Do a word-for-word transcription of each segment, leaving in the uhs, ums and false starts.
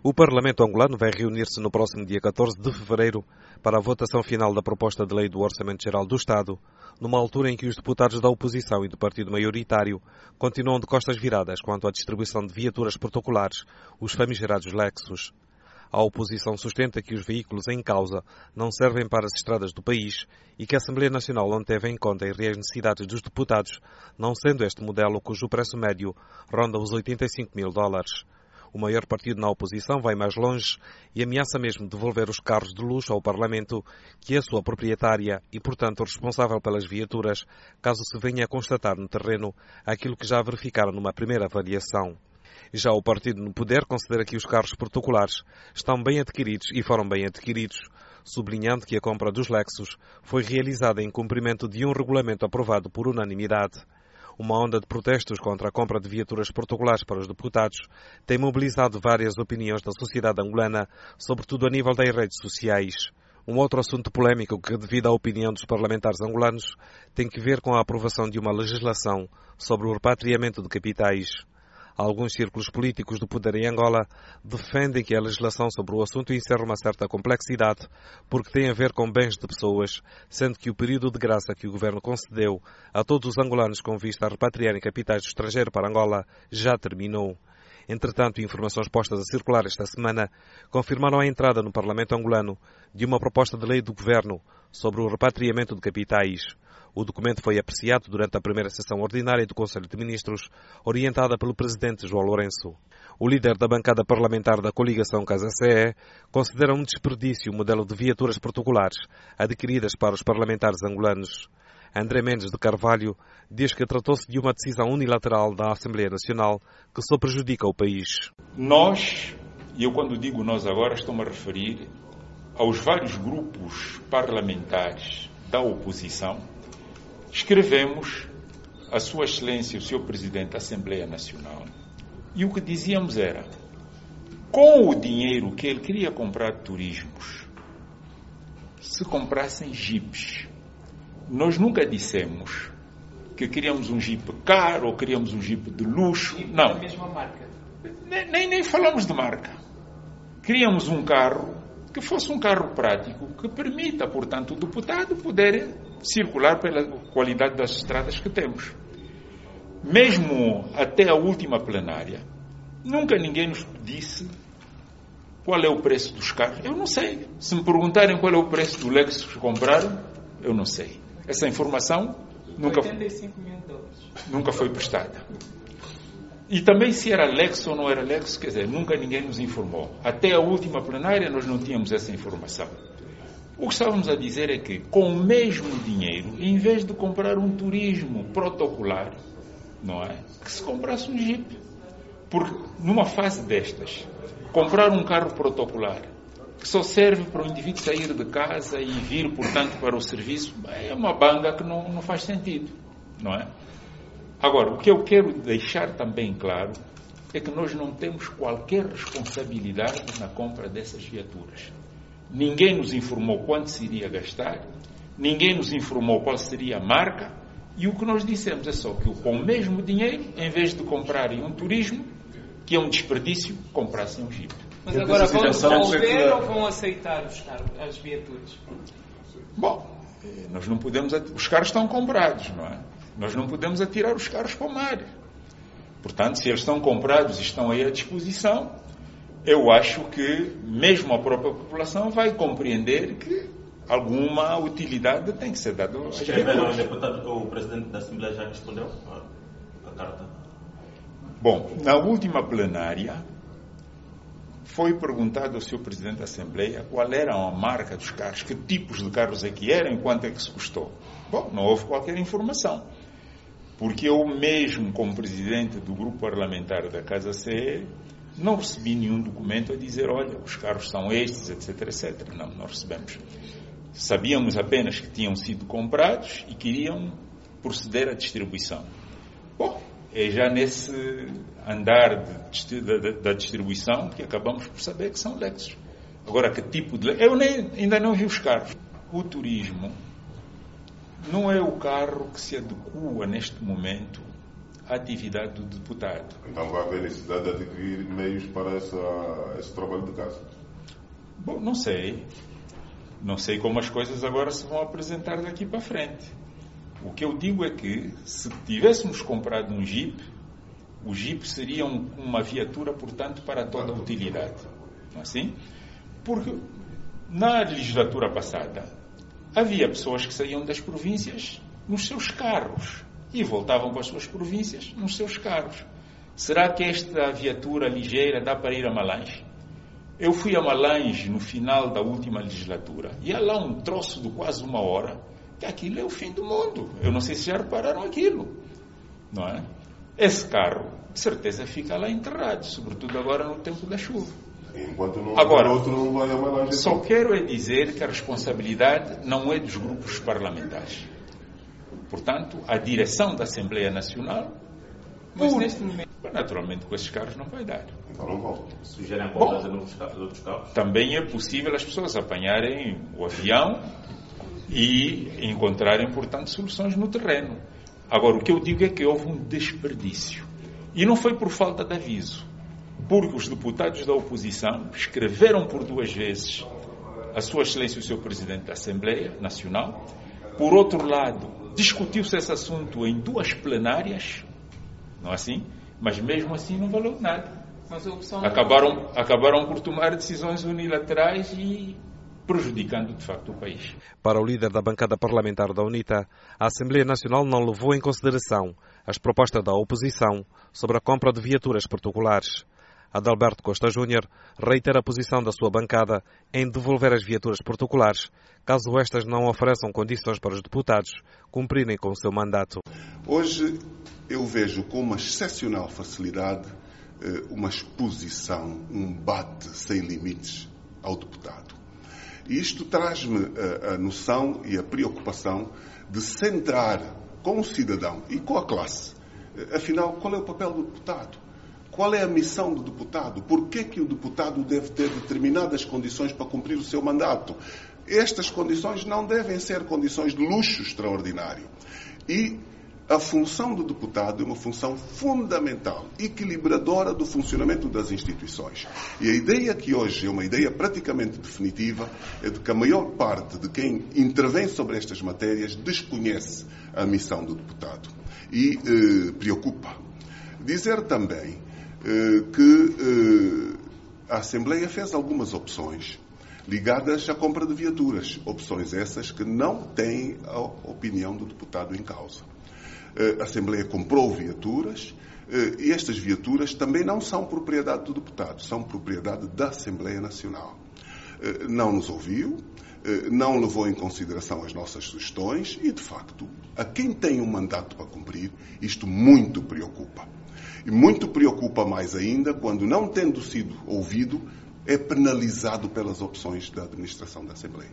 O Parlamento angolano vai reunir-se no próximo dia catorze de fevereiro para a votação final da proposta de lei do Orçamento Geral do Estado, numa altura em que os deputados da oposição e do partido maioritário continuam de costas viradas quanto à distribuição de viaturas protocolares, os famigerados Lexus. A oposição sustenta que os veículos em causa não servem para as estradas do país e que a Assembleia Nacional não teve em conta as reais necessidades dos deputados, não sendo este modelo cujo preço médio ronda os oitenta e cinco mil dólares. O maior partido na oposição vai mais longe e ameaça mesmo devolver os carros de luxo ao Parlamento, que é a sua proprietária e, portanto, responsável pelas viaturas, caso se venha a constatar no terreno aquilo que já verificaram numa primeira avaliação. Já o partido no poder considera que os carros protocolares estão bem adquiridos e foram bem adquiridos, sublinhando que a compra dos Lexus foi realizada em cumprimento de um regulamento aprovado por unanimidade. Uma onda de protestos contra a compra de viaturas protocolares para os deputados tem mobilizado várias opiniões da sociedade angolana, sobretudo a nível das redes sociais. Um outro assunto polémico que, devido à opinião dos parlamentares angolanos, tem que ver com a aprovação de uma legislação sobre o repatriamento de capitais. Alguns círculos políticos do poder em Angola defendem que a legislação sobre o assunto encerra uma certa complexidade porque tem a ver com bens de pessoas, sendo que o período de graça que o governo concedeu a todos os angolanos com vista a repatriarem capitais do estrangeiro para Angola já terminou. Entretanto, informações postas a circular esta semana confirmaram a entrada no Parlamento angolano de uma proposta de lei do governo sobre o repatriamento de capitais. O documento foi apreciado durante a primeira sessão ordinária do Conselho de Ministros, orientada pelo presidente João Lourenço. O líder da bancada parlamentar da coligação Casa C E considera um desperdício o modelo de viaturas protocolares adquiridas para os parlamentares angolanos. André Mendes de Carvalho diz que tratou-se de uma decisão unilateral da Assembleia Nacional que só prejudica o país. Nós, e eu quando digo nós agora estou-me a referir aos vários grupos parlamentares da oposição, escrevemos a Sua Excelência, o senhor Presidente da Assembleia Nacional, e o que dizíamos era, com o dinheiro que ele queria comprar turismos, se comprassem jipes. Nós nunca dissemos que queríamos um jipe caro ou queríamos um jipe de luxo. Não. Da mesma marca. Nem, nem, nem falamos de marca. Queríamos um carro que fosse um carro prático, que permita, portanto, o deputado poder circular pela qualidade das estradas que temos. Mesmo até a última plenária, nunca ninguém nos disse qual é o preço dos carros. Eu não sei. Se me perguntarem qual é o preço do Lexus que compraram, eu não sei. Essa informação nunca, oitenta e cinco mil dólares. Nunca foi prestada. E também se era Lexus ou não era Lexus, quer dizer, nunca ninguém nos informou. Até a última plenária nós não tínhamos essa informação. O que estávamos a dizer é que, com o mesmo dinheiro, em vez de comprar um turismo protocolar, não é? Que se comprasse um Jeep. Porque, numa fase destas, comprar um carro protocolar, que só serve para o indivíduo sair de casa e vir, portanto, para o serviço, é uma banga que não, não faz sentido, não é? Agora, o que eu quero deixar também claro é que nós não temos qualquer responsabilidade na compra dessas viaturas. Ninguém nos informou quanto se iria gastar, ninguém nos informou qual seria a marca, e o que nós dissemos é só que com o mesmo dinheiro, em vez de comprarem um turismo, que é um desperdício, comprassem um Jeep. Mas agora vão devolver ou vão aceitar os carros, as viaturas? Bom, nós não podemos... Os carros estão comprados, não é? Nós não podemos atirar os carros para o mar. Portanto, se eles estão comprados e estão aí à disposição, eu acho que mesmo a própria população vai compreender que alguma utilidade tem que ser dada aos viaturas. O deputado, o presidente da Assembleia já respondeu a, a carta? Bom, na última plenária foi perguntado ao senhor Presidente da Assembleia qual era a marca dos carros, que tipos de carros é que eram e quanto é que se custou. Bom, não houve qualquer informação. Porque eu mesmo, como Presidente do Grupo Parlamentar da Casa C E, não recebi nenhum documento a dizer, olha, os carros são estes, etc, etcétera. Não, não recebemos. Sabíamos apenas que tinham sido comprados e queriam proceder à distribuição. Bom, é já nesse andar de, de, da distribuição que acabamos por saber que são Lexus. Agora, que tipo de... Eu nem, ainda não vi os carros. O turismo não é o carro que se adequa neste momento a atividade do deputado. Então vai haver necessidade de adquirir meios para essa, esse trabalho de casa? Bom, não sei. Não sei como as coisas agora se vão apresentar daqui para frente. O que eu digo é que, se tivéssemos comprado um Jeep, o Jeep seria um, uma viatura, portanto, para toda a utilidade. Não é assim? Porque na legislatura passada havia pessoas que saíam das províncias nos seus carros e voltavam para as suas províncias nos seus carros. Será que esta viatura ligeira dá para ir a Malange? Eu fui a Malange no final da última legislatura e há lá um troço de quase uma hora que aquilo é o fim do mundo. Eu não sei se já repararam aquilo, não é? Esse carro, de certeza, fica lá enterrado, sobretudo agora no tempo da chuva. Enquanto não agora, outro não vai a Malange. Só quero é dizer que a responsabilidade não é dos grupos parlamentares. Portanto, a direção da Assembleia Nacional, mas neste momento, naturalmente com esses carros não vai dar. Então não vão. Sugerem a compra de outros carros? Também é possível as pessoas apanharem o avião e encontrarem, portanto, soluções no terreno. Agora, o que eu digo é que houve um desperdício. E não foi por falta de aviso. Porque os deputados da oposição escreveram por duas vezes a Sua Excelência o seu Presidente da Assembleia Nacional. Por outro lado, discutiu-se esse assunto em duas plenárias, não é assim? Mas mesmo assim não valeu nada. Mas a opção acabaram, acabaram por tomar decisões unilaterais e prejudicando de facto o país. Para o líder da bancada parlamentar da UNITA, a Assembleia Nacional não levou em consideração as propostas da oposição sobre a compra de viaturas particulares. Adalberto Costa Júnior reitera a posição da sua bancada em devolver as viaturas particulares, caso estas não ofereçam condições para os deputados cumprirem com o seu mandato. Hoje eu vejo com uma excepcional facilidade uma exposição, um bate sem limites ao deputado. E isto traz-me a, a noção e a preocupação de centrar com o cidadão e com a classe, afinal, qual é o papel do deputado? Qual é a missão do deputado? Por que que o deputado deve ter determinadas condições para cumprir o seu mandato? Estas condições não devem ser condições de luxo extraordinário. E a função do deputado é uma função fundamental, equilibradora do funcionamento das instituições. E a ideia que hoje é uma ideia praticamente definitiva é de que a maior parte de quem intervém sobre estas matérias desconhece a missão do deputado. E eh, preocupa. Dizer também eh, que eh, a Assembleia fez algumas opções ligadas à compra de viaturas. Opções essas que não têm a opinião do deputado em causa. A Assembleia comprou viaturas e estas viaturas também não são propriedade do deputado, são propriedade da Assembleia Nacional. Não nos ouviu, não levou em consideração as nossas sugestões e, de facto, a quem tem um mandato para cumprir, isto muito preocupa. E muito preocupa mais ainda quando, não tendo sido ouvido, é penalizado pelas opções da administração da Assembleia.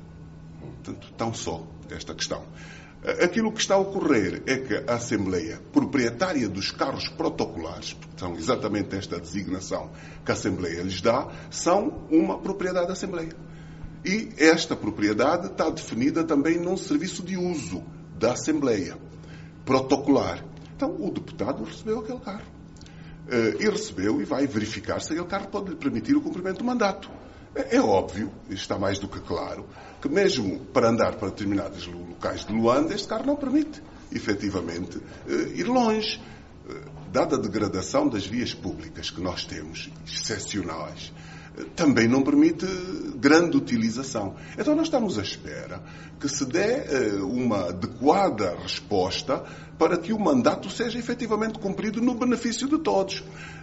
Portanto, tão só esta questão. Aquilo que está a ocorrer é que a Assembleia, proprietária dos carros protocolares, porque são exatamente esta designação que a Assembleia lhes dá, são uma propriedade da Assembleia. E esta propriedade está definida também num serviço de uso da Assembleia, protocolar. Então, o deputado recebeu aquele carro. E recebeu e vai verificar se aquele carro pode lhe permitir o cumprimento do mandato. É óbvio, está mais do que claro, que mesmo para andar para determinados locais de Luanda, este carro não permite, efetivamente, ir longe. Dada a degradação das vias públicas que nós temos, excepcionais, também não permite grande utilização. Então nós estamos à espera que se dê uma adequada resposta para que o mandato seja efetivamente cumprido no benefício de todos.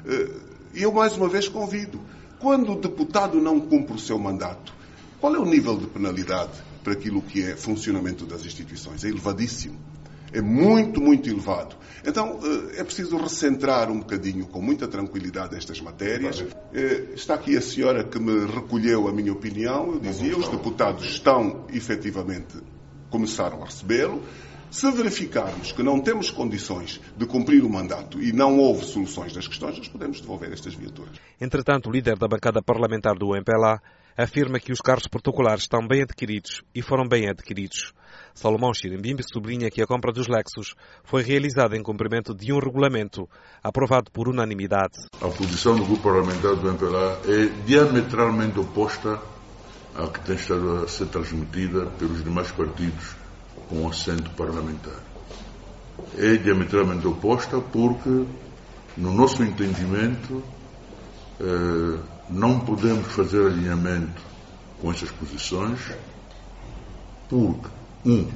E eu mais uma vez convido, quando o deputado não cumpre o seu mandato, qual é o nível de penalidade para aquilo que é funcionamento das instituições? É elevadíssimo. É muito, muito elevado. Então, é preciso recentrar um bocadinho, com muita tranquilidade, estas matérias. Está aqui a senhora que me recolheu a minha opinião. Eu dizia, os deputados estão, efetivamente, começaram a recebê-lo. Se verificarmos que não temos condições de cumprir o mandato e não houve soluções das questões, nós podemos devolver estas viaturas. Entretanto, o líder da bancada parlamentar do M P L A afirma que os carros protocolares estão bem adquiridos e foram bem adquiridos. Salomão Chirimbimbe sublinha que a compra dos Lexus foi realizada em cumprimento de um regulamento aprovado por unanimidade. A posição do grupo parlamentar do M P L A é diametralmente oposta à que tem estado a ser transmitida pelos demais partidos com assento parlamentar. É diametralmente oposta porque, no nosso entendimento, eh, não podemos fazer alinhamento com essas posições porque, um,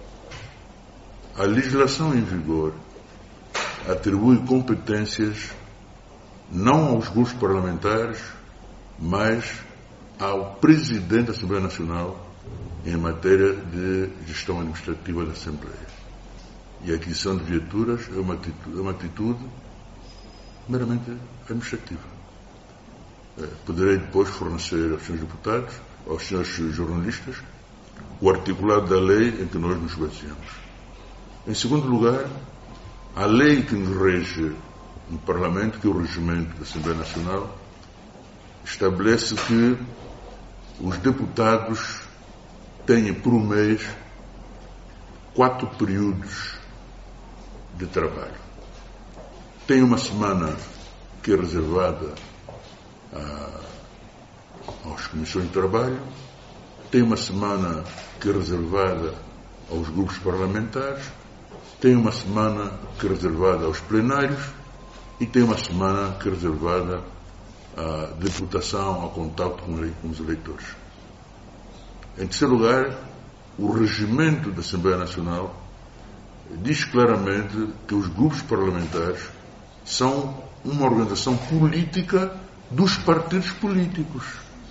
a legislação em vigor atribui competências não aos grupos parlamentares, mas ao Presidente da Assembleia Nacional em matéria de gestão administrativa da Assembleia. E a aquisição de viaturas é uma atitude, é uma atitude meramente administrativa. É, poderei depois fornecer aos senhores deputados, aos senhores jornalistas, o articulado da lei em que nós nos baseamos. Em segundo lugar, a lei que nos rege no Parlamento, que é o regimento da Assembleia Nacional, estabelece que os deputados têm por mês quatro períodos de trabalho. Tem uma semana que é reservada a, às comissões de trabalho, tem uma semana que é reservada aos grupos parlamentares, tem uma semana que é reservada aos plenários e tem uma semana que é reservada à deputação, ao contato com os eleitores. Em terceiro lugar, o regimento da Assembleia Nacional diz claramente que os grupos parlamentares são uma organização política dos partidos políticos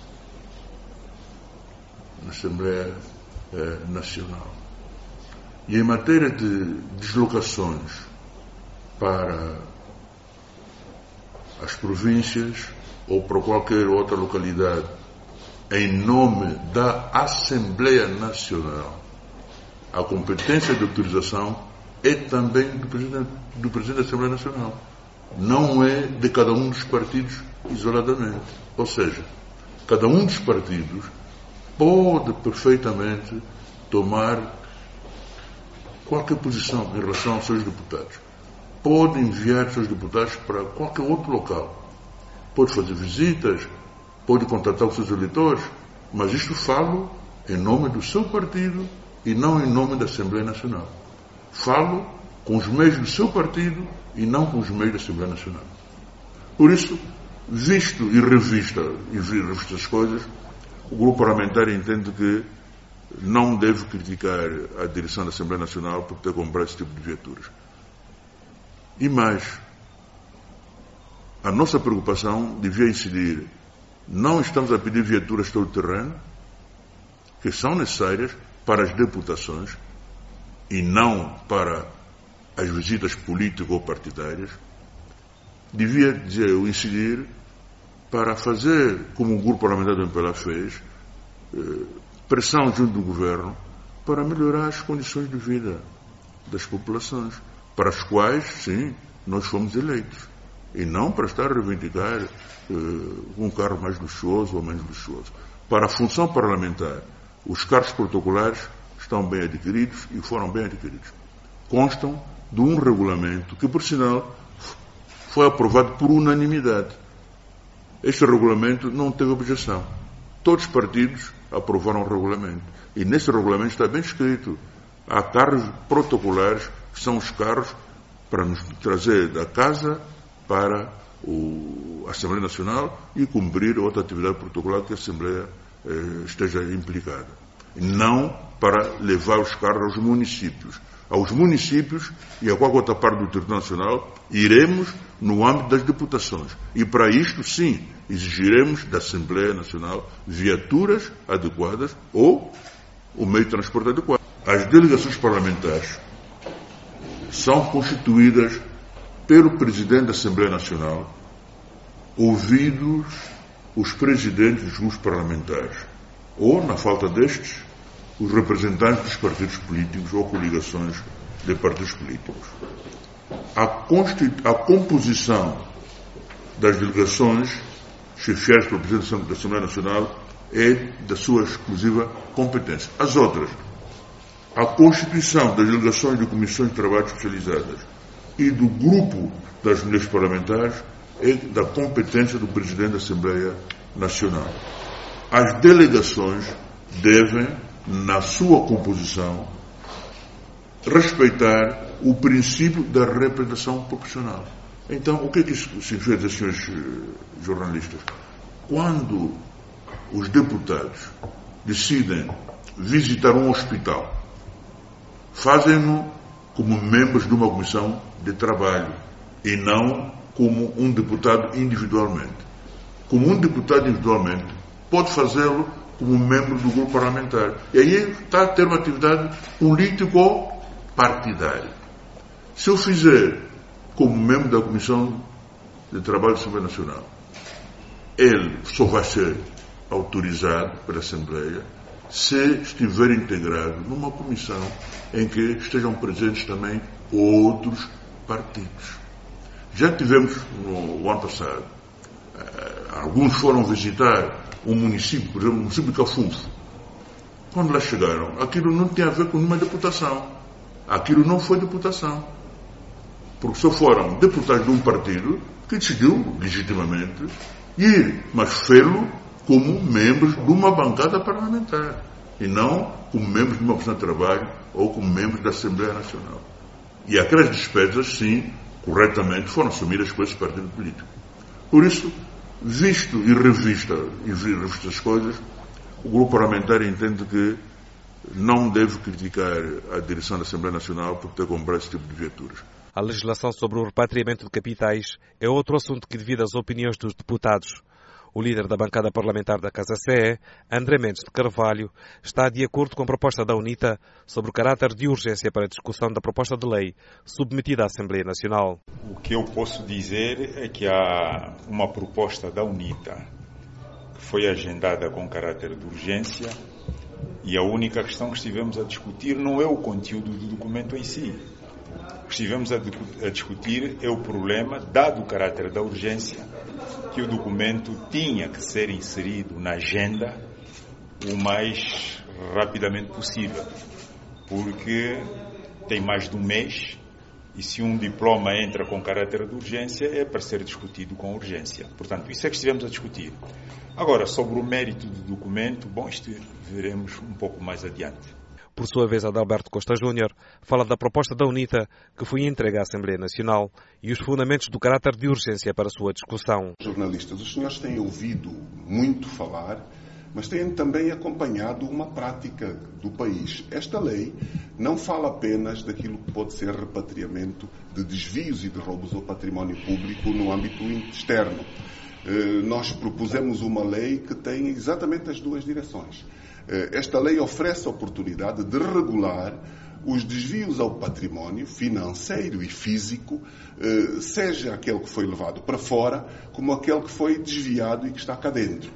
na Assembleia eh, Nacional. E em matéria de deslocações para as províncias ou para qualquer outra localidade em nome da Assembleia Nacional, a competência de autorização é também do Presidente, do Presidente da Assembleia Nacional. Não é de cada um dos partidos isoladamente. Ou seja, cada um dos partidos pode perfeitamente tomar qualquer posição em relação aos seus deputados. Pode enviar seus deputados para qualquer outro local. Pode fazer visitas, pode contatar os seus eleitores, mas isto falo em nome do seu partido e não em nome da Assembleia Nacional. Falo com os meios do seu partido e não com os meios da Assembleia Nacional. Por isso, visto e revista, e revisto as coisas, o grupo parlamentar entende que não deve criticar a direção da Assembleia Nacional por ter comprado esse tipo de viaturas. E mais, a nossa preocupação devia incidir, não estamos a pedir viaturas todo-terreno, que são necessárias para as deputações e não para as visitas políticas ou partidárias. Devia dizer, incidir para fazer, como o grupo parlamentar do M P L A fez, pressão junto do governo para melhorar as condições de vida das populações, para as quais, sim, nós fomos eleitos. E não para estar a reivindicar uh, um carro mais luxuoso ou menos luxuoso. Para a função parlamentar, os carros protocolares estão bem adquiridos e foram bem adquiridos. Constam de um regulamento que, por sinal, foi aprovado por unanimidade. Este regulamento não teve objeção. Todos os partidos aprovaram o regulamento. E nesse regulamento está bem escrito. Há carros protocolares, que são os carros para nos trazer da casa para o, a Assembleia Nacional e cumprir outra atividade protocolar que a Assembleia eh, esteja implicada. Não para levar os carros aos municípios. Aos municípios e a qualquer outra parte do território nacional, iremos no âmbito das deputações. E para isto, sim, exigiremos da Assembleia Nacional viaturas adequadas ou o meio de transporte adequado. As delegações parlamentares são constituídas pelo Presidente da Assembleia Nacional, ouvidos os presidentes dos grupos parlamentares, ou, na falta destes, os representantes dos partidos políticos ou coligações de partidos políticos. A, a composição das delegações chefiadas pelo Presidente da Assembleia Nacional é da sua exclusiva competência. As outras, a constituição das delegações de comissões de trabalho especializadas e do grupo das mulheres parlamentares é da competência do Presidente da Assembleia Nacional. As delegações devem, na sua composição, respeitar o princípio da representação proporcional. Então, o que é que isso significa, senhores jornalistas? Quando os deputados decidem visitar um hospital, fazem-no como membros de uma comissão de trabalho e não como um deputado individualmente. Como um deputado individualmente, pode fazê-lo como membro do grupo parlamentar. E aí está a ter uma atividade político-partidária. Se eu fizer como membro da Comissão de Trabalho da Assembleia Nacional, ele só vai ser autorizado pela Assembleia se estiver integrado numa comissão em que estejam presentes também outros partidos. Já tivemos no ano passado, alguns foram visitar um município, por exemplo, o município de Cafufo. Quando lá chegaram, aquilo não tinha a ver com nenhuma deputação. Aquilo não foi deputação. Porque só foram deputados de um partido que decidiu, legitimamente, ir, mas fê-lo como membros de uma bancada parlamentar. E não como membros de uma comissão de trabalho ou como membros da Assembleia Nacional. E aquelas despesas, sim, corretamente, foram assumidas por esse partido político. Por isso, visto e revista, e revisto as coisas, o grupo parlamentar entende que não deve criticar a direção da Assembleia Nacional por ter comprado esse tipo de viaturas. A legislação sobre o repatriamento de capitais é outro assunto que divide as opiniões dos deputados. O líder da bancada parlamentar da Casa C E, André Mendes de Carvalho, está de acordo com a proposta da UNITA sobre o caráter de urgência para a discussão da proposta de lei submetida à Assembleia Nacional. O que eu posso dizer é que há uma proposta da UNITA que foi agendada com caráter de urgência e a única questão que estivemos a discutir não é o conteúdo do documento em si. O que estivemos a, a discutir é o problema, dado o caráter da urgência, que o documento tinha que ser inserido na agenda o mais rapidamente possível, porque tem mais de um mês e se um diploma entra com caráter de urgência é para ser discutido com urgência. Portanto, isso é que estivemos a discutir. Agora, sobre o mérito do documento, bom, isto veremos um pouco mais adiante. Por sua vez, Adalberto Costa Júnior fala da proposta da UNITA que foi entregue à Assembleia Nacional e os fundamentos do caráter de urgência para a sua discussão. Jornalistas, os senhores têm ouvido muito falar, mas têm também acompanhado uma prática do país. Esta lei não fala apenas daquilo que pode ser repatriamento de desvios e de roubos ao património público no âmbito externo. Nós propusemos uma lei que tem exatamente as duas direções. Esta lei oferece a oportunidade de regular os desvios ao património financeiro e físico, seja aquele que foi levado para fora, como aquele que foi desviado e que está cá dentro.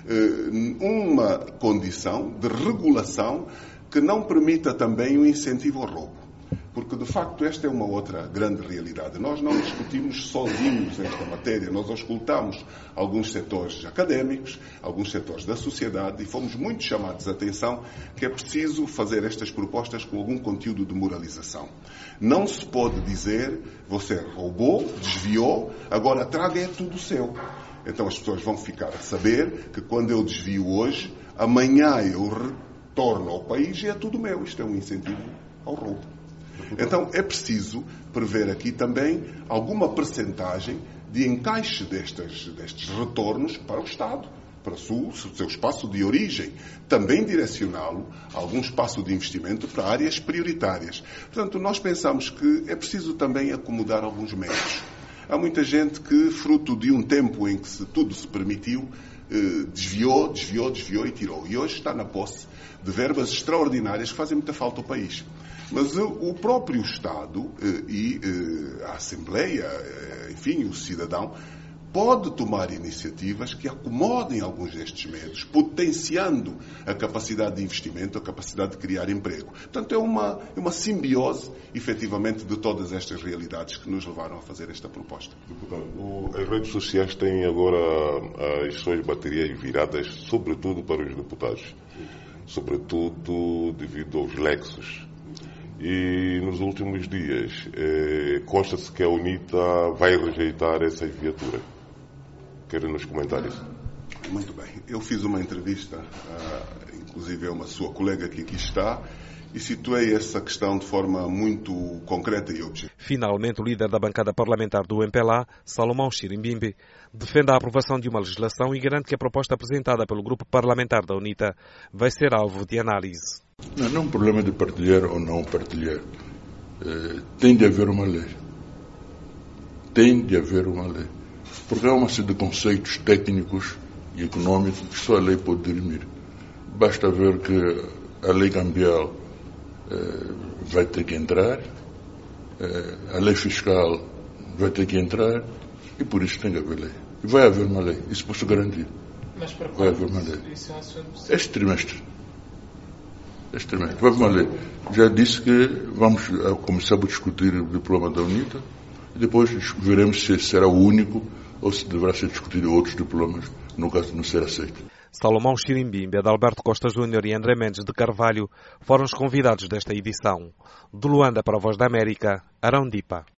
Uma condição de regulação que não permita também o incentivo ao roubo. Porque, de facto, esta é uma outra grande realidade. Nós não discutimos sozinhos esta matéria. Nós auscultamos alguns setores académicos, alguns setores da sociedade e fomos muito chamados a atenção que é preciso fazer estas propostas com algum conteúdo de moralização. Não se pode dizer, você roubou, desviou, agora traga é tudo seu. Então as pessoas vão ficar a saber que quando eu desvio hoje, amanhã eu retorno ao país e é tudo meu. Isto é um incentivo ao roubo. Então é preciso prever aqui também alguma percentagem de encaixe destes, destes retornos para o Estado, para o seu, seu espaço de origem, também direcioná-lo a algum espaço de investimento para áreas prioritárias. Portanto, nós pensamos que é preciso também acomodar alguns meios. Há muita gente que, fruto de um tempo em que se, tudo se permitiu, eh, desviou, desviou, desviou e tirou. E hoje está na posse de verbas extraordinárias que fazem muita falta ao país. Mas o próprio Estado e a Assembleia, enfim, o cidadão, pode tomar iniciativas que acomodem alguns destes medos, potenciando a capacidade de investimento, a capacidade de criar emprego. Portanto, é uma, é uma simbiose, efetivamente, de todas estas realidades que nos levaram a fazer esta proposta. Deputado, o, as redes sociais têm agora as suas baterias viradas, sobretudo para os deputados, sobretudo devido aos lexos. E nos últimos dias, eh, consta-se que a UNITA vai rejeitar essa viatura. Querem nos comentar isso? Muito bem. Eu fiz uma entrevista, uh, inclusive a uma sua colega que aqui está, e situei essa questão de forma muito concreta e objetiva. Finalmente, o líder da bancada parlamentar do M P L A, Salomão Chirimbimbe, defende a aprovação de uma legislação e garante que a proposta apresentada pelo grupo parlamentar da UNITA vai ser alvo de análise. Não, não é um problema de partilhar ou não partilhar. É, tem de haver uma lei. Tem de haver uma lei. Porque há uma série de conceitos técnicos e econômicos que só a lei pode dirimir. Basta ver que a lei cambial é, vai ter que entrar, é, a lei fiscal vai ter que entrar, e por isso tem que haver lei. E vai haver uma lei, isso posso garantir. Mas para vai haver uma lei. Isso é um assunto... Este trimestre. Este trimestre. Vai haver uma lei. Já disse que vamos começar a discutir o diploma da UNITA e depois veremos se será o único ou se deverá ser discutido outros diplomas, no caso de não ser aceito. Salomão Chirimbimbe, Adalberto Costa Júnior e André Mendes de Carvalho foram os convidados desta edição. De Luanda para a Voz da América, Arão Dipa.